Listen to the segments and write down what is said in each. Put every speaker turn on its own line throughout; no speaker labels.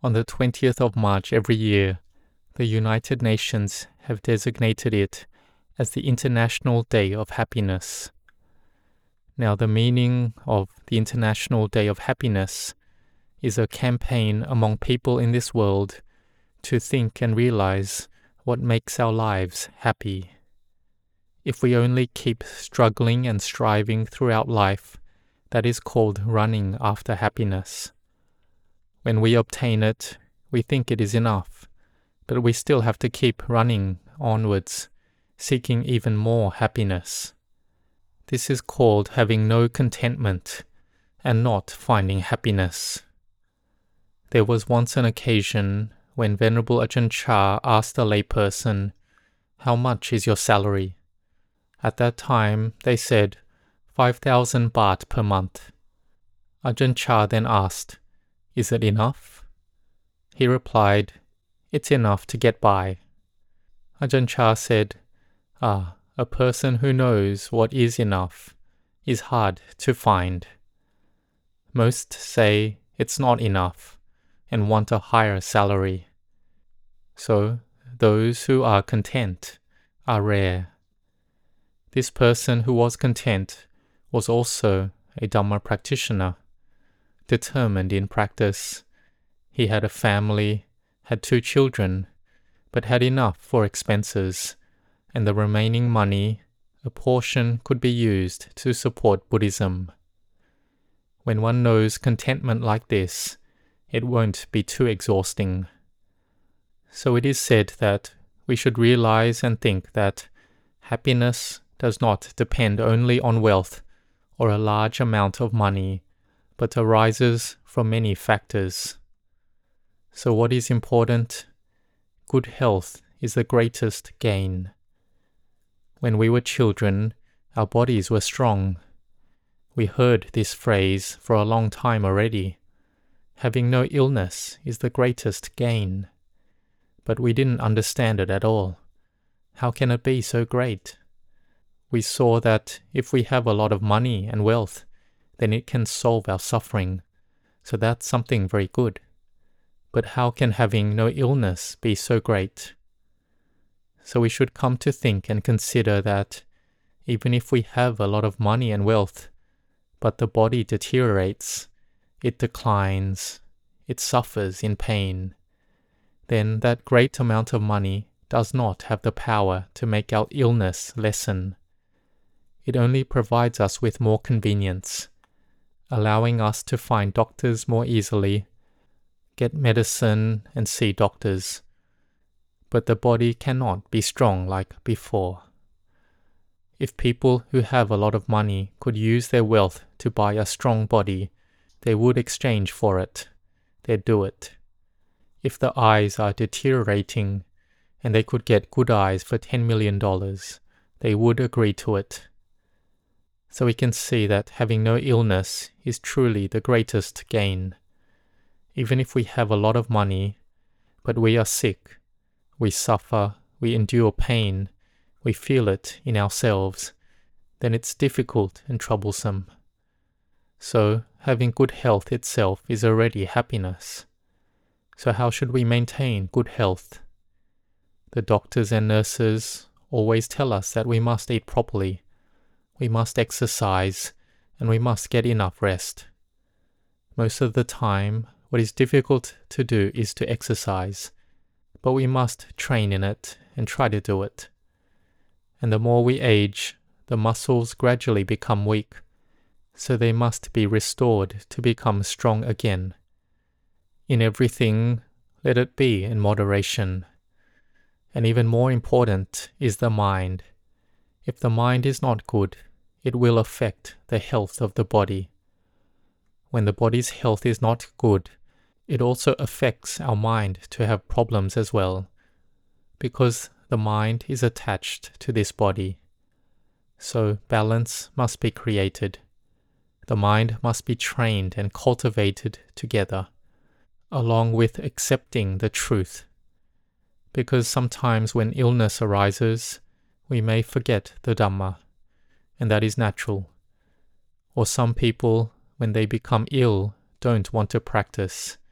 On the 20th of March every year, the United Nations have designated it as the International Day of Happiness. Now, the meaning of the International Day of Happiness is a campaign among people in this world to think and realize what makes our lives happy. If we only keep struggling and striving throughout life, that is called running after happiness. When we obtain it, we think it is enough, but we still have to keep running onwards, seeking even more happiness. This is called having no contentment and not finding happiness. There was once an occasion when Venerable Ajahn Chah asked a layperson, "How much is your salary?" At that time, they said, 5,000 baht per month. Ajahn Chah then asked, "Is it enough?" He replied, "It's enough to get by." Ajahn Chah said, a person who knows what is enough is hard to find. Most say it's not enough and want a higher salary. So those who are content are rare. This person who was content was also a Dhamma practitioner, determined in practice. He had a family, had 2 children, but had enough for expenses, and the remaining money, a portion could be used to support Buddhism. When one knows contentment like this, it won't be too exhausting. So it is said that we should realize and think that happiness does not depend only on wealth or a large amount of money, but arises from many factors. So what is important? Good health is the greatest gain. When we were children, our bodies were strong. We heard this phrase for a long time already. Having no illness is the greatest gain. But we didn't understand it at all. How can it be so great? We saw that if we have a lot of money and wealth, then it can solve our suffering. So that's something very good. But how can having no illness be so great? So we should come to think and consider that even if we have a lot of money and wealth, but the body deteriorates, it declines, it suffers in pain, then that great amount of money does not have the power to make our illness lessen. It only provides us with more convenience, allowing us to find doctors more easily, get medicine and see doctors. But the body cannot be strong like before. If people who have a lot of money could use their wealth to buy a strong body, they would exchange for it. They'd do it. If the eyes are deteriorating and they could get good eyes for $10 million, they would agree to it. So we can see that having no illness is truly the greatest gain. Even if we have a lot of money, but we are sick, we suffer, we endure pain, we feel it in ourselves, then it's difficult and troublesome. So having good health itself is already happiness. So how should we maintain good health? The doctors and nurses always tell us that we must eat properly, we must exercise, and we must get enough rest. Most of the time, what is difficult to do is to exercise, but we must train in it and try to do it. And the more we age, the muscles gradually become weak, so they must be restored to become strong again. In everything, let it be in moderation. And even more important is the mind. If the mind is not good, it will affect the health of the body. When the body's health is not good, it also affects our mind to have problems as well, because the mind is attached to this body. So balance must be created. The mind must be trained and cultivated together, along with accepting the truth. Because sometimes when illness arises, we may forget the Dhamma, and that is natural. Or some people, when they become ill, don't want to practice,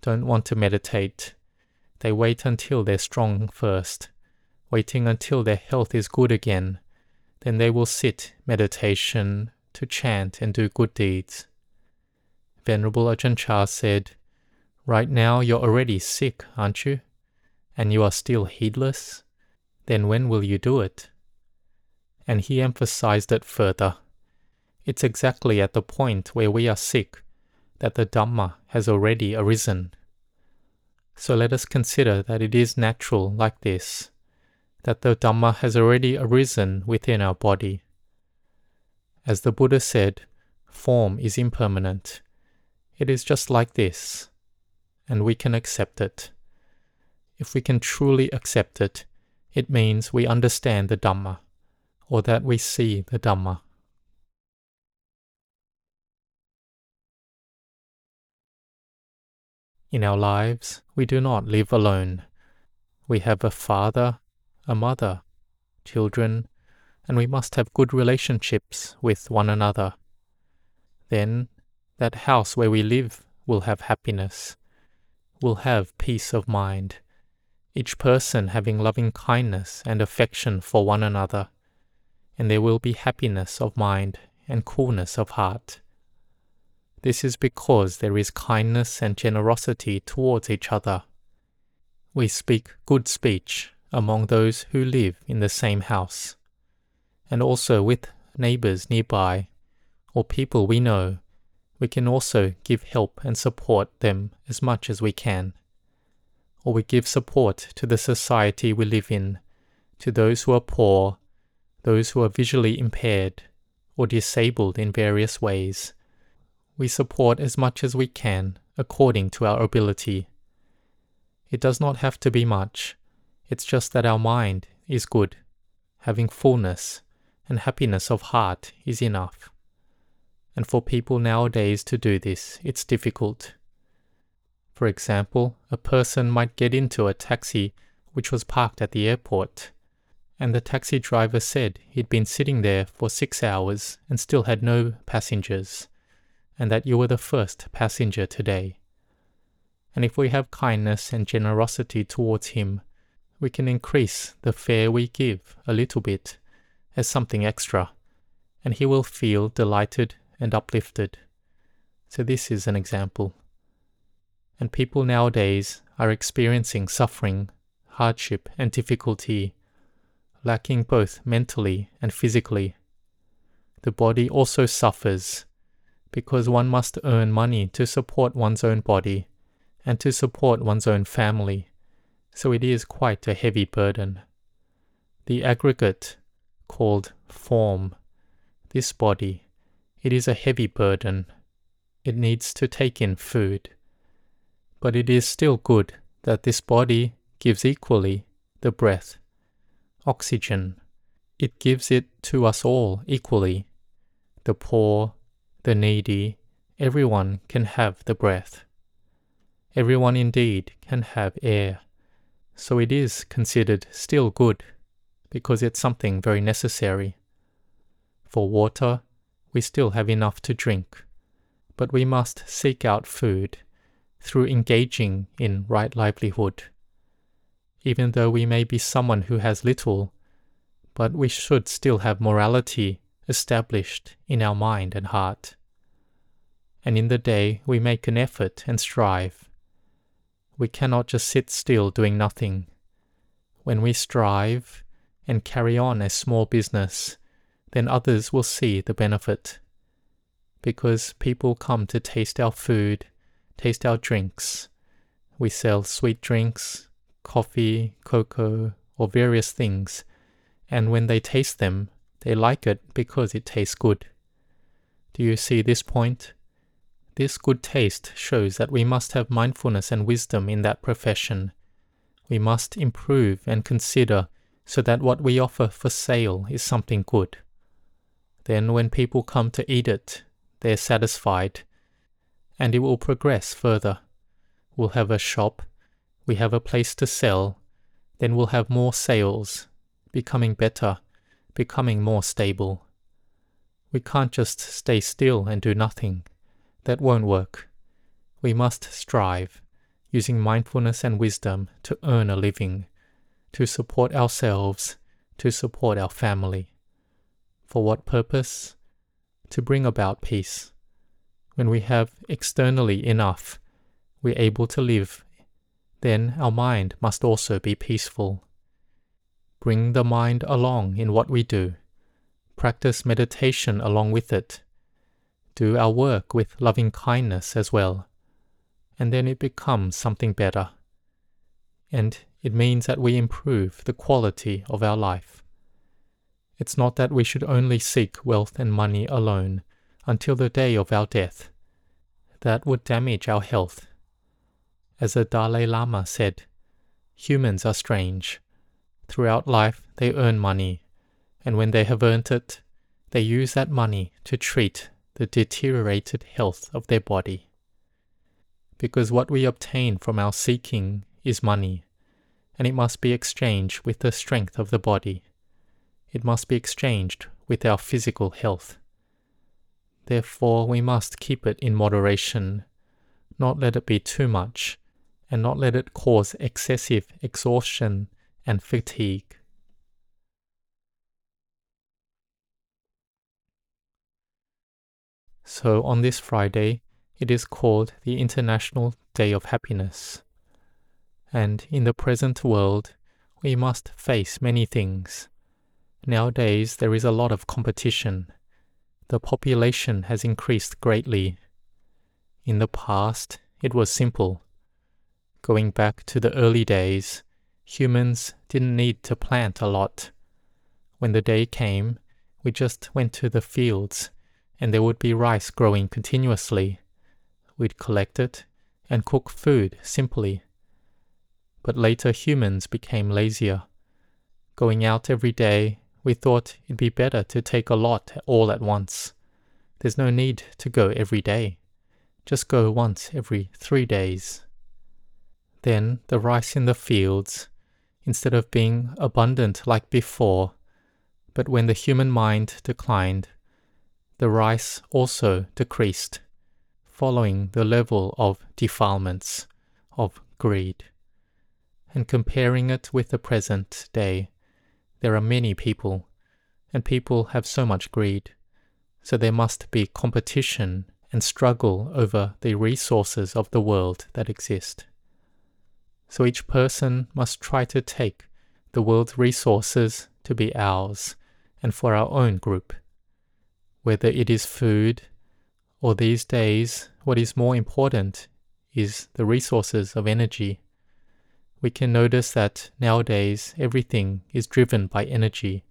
don't want to meditate. They wait until they're strong first, waiting until their health is good again. Then they will sit meditation to chant and do good deeds. Venerable Ajahn Chah said, "Right now you're already sick, aren't you? And you are still heedless? Then when will you do it?" And he emphasized it further. It's exactly at the point where we are sick that the Dhamma has already arisen. So let us consider that it is natural like this, that the Dhamma has already arisen within our body. As the Buddha said, form is impermanent. It is just like this, and we can accept it. If we can truly accept it, it means we understand the Dhamma, or that we see the Dhamma. In our lives, we do not live alone. We have a father, a mother, children, and we must have good relationships with one another. Then, that house where we live will have happiness, will have peace of mind, each person having loving kindness and affection for one another, and there will be happiness of mind and coolness of heart. This is because there is kindness and generosity towards each other. We speak good speech among those who live in the same house, and also with neighbors nearby, or people we know. We can also give help and support them as much as we can. Or we give support to the society we live in, to those who are poor, those who are visually impaired, or disabled in various ways. We support as much as we can, according to our ability. It does not have to be much. It's just that our mind is good. Having fullness and happiness of heart is enough. And for people nowadays to do this, it's difficult. For example, a person might get into a taxi which was parked at the airport, and the taxi driver said he'd been sitting there for 6 hours and still had no passengers, and that you were the first passenger today. And if we have kindness and generosity towards him, we can increase the fare we give a little bit as something extra, and he will feel delighted and uplifted. So this is an example. And people nowadays are experiencing suffering, hardship and difficulty, lacking both mentally and physically. The body also suffers, because one must earn money to support one's own body and to support one's own family, so it is quite a heavy burden. The aggregate, called form, this body, it is a heavy burden. It needs to take in food. But it is still good that this body gives equally the breath, oxygen. It gives it to us all equally. The poor, the needy, everyone can have the breath. Everyone indeed can have air. So it is considered still good, because it's something very necessary. For water, we still have enough to drink, but we must seek out food through engaging in right livelihood. Even though we may be someone who has little, but we should still have morality established in our mind and heart. And in the day we make an effort and strive. We cannot just sit still doing nothing. When we strive and carry on a small business, then others will see the benefit. Because people come to taste our food, taste our drinks. We sell sweet drinks, coffee, cocoa, or various things, and when they taste them, they like it because it tastes good. Do you see this point? This good taste shows that we must have mindfulness and wisdom in that profession. We must improve and consider so that what we offer for sale is something good. Then when people come to eat it, they're satisfied, and it will progress further. We'll have a shop, we have a place to sell, then we'll have more sales, becoming better, becoming more stable. We can't just stay still and do nothing. That won't work. We must strive, using mindfulness and wisdom to earn a living, to support ourselves, to support our family. For what purpose? To bring about peace. When we have externally enough, we're able to live, then our mind must also be peaceful. Bring the mind along in what we do. Practice meditation along with it. Do our work with loving kindness as well. And then it becomes something better. And it means that we improve the quality of our life. It's not that we should only seek wealth and money alone until the day of our death. That would damage our health. As the Dalai Lama said, humans are strange. Throughout life they earn money, and when they have earned it, they use that money to treat the deteriorated health of their body. Because what we obtain from our seeking is money, and it must be exchanged with the strength of the body. It must be exchanged with our physical health. Therefore, we must keep it in moderation, not let it be too much, and not let it cause excessive exhaustion and fatigue. So on this Friday, it is called the International Day of Happiness. And in the present world, we must face many things. Nowadays, there is a lot of competition. The population has increased greatly. In the past, it was simple. Going back to the early days, humans didn't need to plant a lot. When the day came, we just went to the fields, and there would be rice growing continuously. We'd collect it and cook food simply. But later humans became lazier. Going out every day, we thought it'd be better to take a lot all at once. There's no need to go every day. Just go once every 3 days. Then the rice in the fields, instead of being abundant like before, but when the human mind declined, the rice also decreased, following the level of defilements, of greed. And comparing it with the present day, there are many people, and people have so much greed, so there must be competition and struggle over the resources of the world that exist. So each person must try to take the world's resources to be ours and for our own group. Whether it is food, or these days, what is more important is the resources of energy. We can notice that nowadays everything is driven by energy.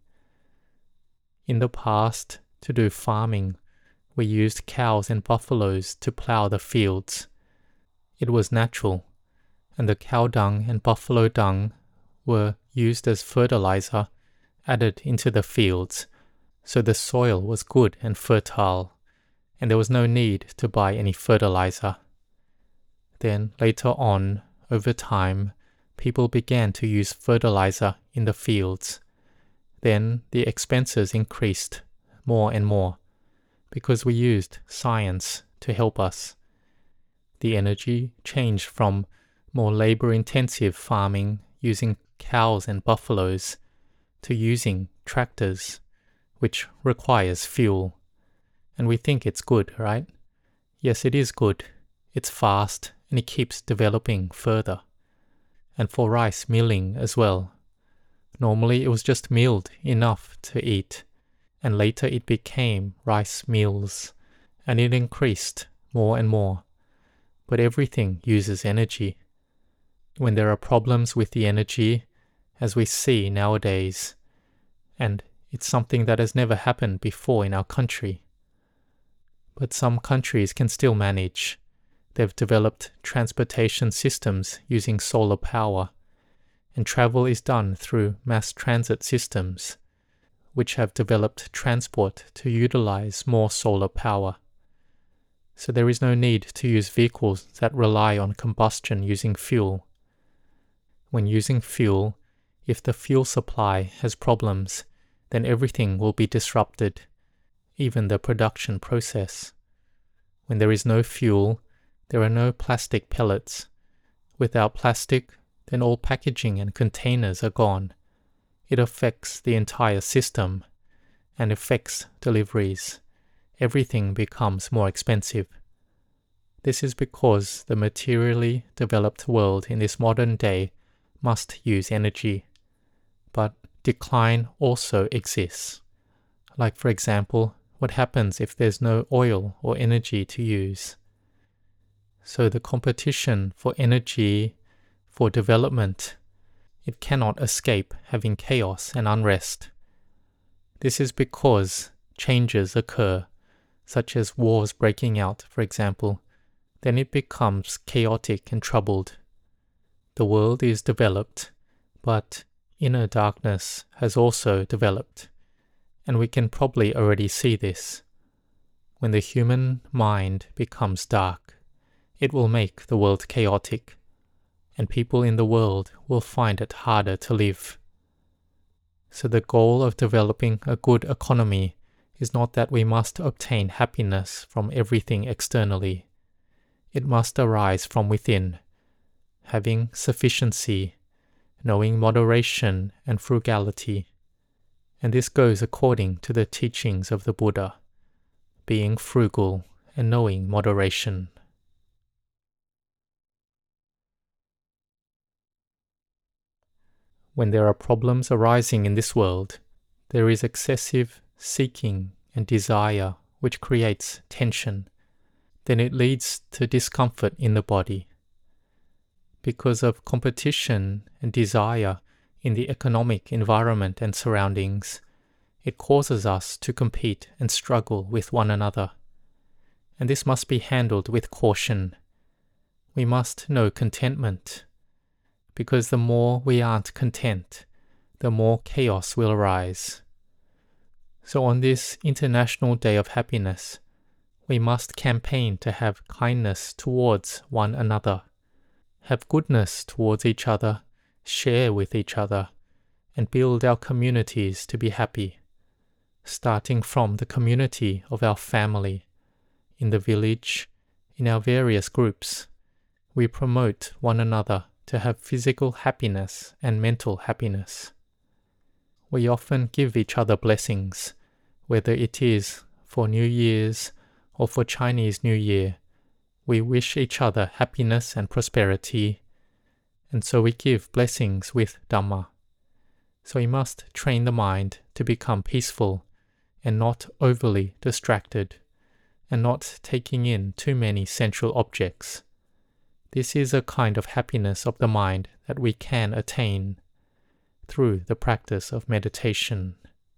In the past, to do farming, we used cows and buffaloes to plow the fields. It was natural, and the cow dung and buffalo dung were used as fertilizer added into the fields, so the soil was good and fertile, and there was no need to buy any fertilizer. Then later on, over time, people began to use fertilizer in the fields. Then the expenses increased more and more, because we used science to help us. The energy changed from more labor-intensive farming using cows and buffaloes to using tractors, which requires fuel. And we think it's good, right? Yes, it is good. It's fast and it keeps developing further. And for rice milling as well. Normally it was just milled enough to eat, and later it became rice mills, and it increased more and more. But everything uses energy. When there are problems with the energy, as we see nowadays, and it's something that has never happened before in our country. But some countries can still manage. They've developed transportation systems using solar power, and travel is done through mass transit systems, which have developed transport to utilize more solar power. So there is no need to use vehicles that rely on combustion using fuel. When using fuel, if the fuel supply has problems, then everything will be disrupted, even the production process. When there is no fuel, there are no plastic pellets, without plastic, then all packaging and containers are gone. It affects the entire system and affects deliveries. Everything becomes more expensive. This is because the materially developed world in this modern day must use energy. But decline also exists. Like, for example, what happens if there's no oil or energy to use? So the competition for energy, for development, it cannot escape having chaos and unrest. This is because changes occur, such as wars breaking out, for example. Then it becomes chaotic and troubled. The world is developed, but inner darkness has also developed, and we can probably already see this. When the human mind becomes dark, it will make the world chaotic, and people in the world will find it harder to live. So the goal of developing a good economy is not that we must obtain happiness from everything externally. It must arise from within, having sufficiency, knowing moderation and frugality. And this goes according to the teachings of the Buddha, being frugal and knowing moderation. When there are problems arising in this world, there is excessive seeking and desire which creates tension. Then it leads to discomfort in the body. Because of competition and desire in the economic environment and surroundings, it causes us to compete and struggle with one another. And this must be handled with caution. We must know contentment, because the more we aren't content, the more chaos will arise. So on this International Day of Happiness, we must campaign to have kindness towards one another, have goodness towards each other, share with each other, and build our communities to be happy, starting from the community of our family, in the village, in our various groups. We promote one another to have physical happiness and mental happiness. We often give each other blessings, whether it is for New Year's or for Chinese New Year. We wish each other happiness and prosperity, and so we give blessings with Dhamma. So we must train the mind to become peaceful and not overly distracted, and not taking in too many sensual objects. This is a kind of happiness of the mind that we can attain through the practice of meditation.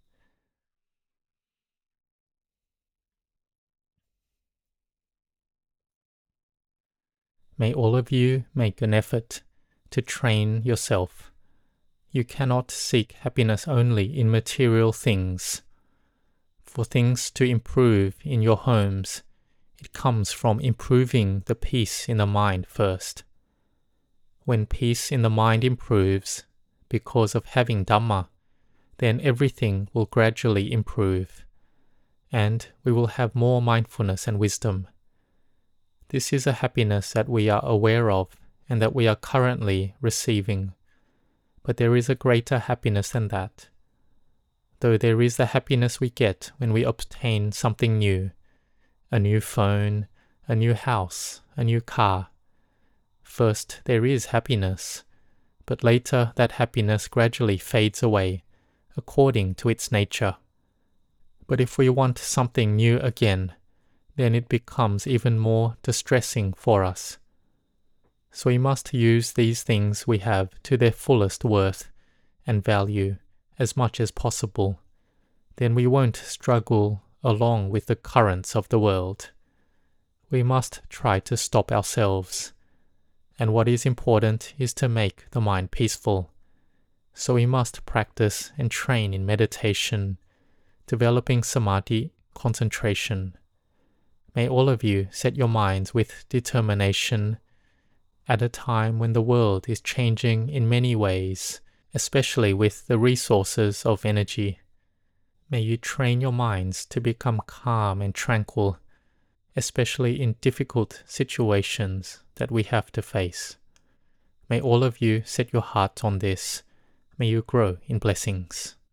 May all of you make an effort to train yourself. You cannot seek happiness only in material things. For things to improve in your homes, it comes from improving the peace in the mind first. When peace in the mind improves, because of having Dhamma, then everything will gradually improve, and we will have more mindfulness and wisdom. This is a happiness that we are aware of and that we are currently receiving. But there is a greater happiness than that. Though there is the happiness we get when we obtain something new, a new phone, a new house, a new car. First there is happiness, but later that happiness gradually fades away, according to its nature. But if we want something new again, then it becomes even more distressing for us. So we must use these things we have to their fullest worth and value as much as possible. Then we won't struggle along with the currents of the world. We must try to stop ourselves. And what is important is to make the mind peaceful. So we must practice and train in meditation, developing samadhi, concentration. May all of you set your minds with determination at a time when the world is changing in many ways, especially with the resources of energy. May you train your minds to become calm and tranquil, especially in difficult situations that we have to face. May all of you set your hearts on this. May you grow in blessings.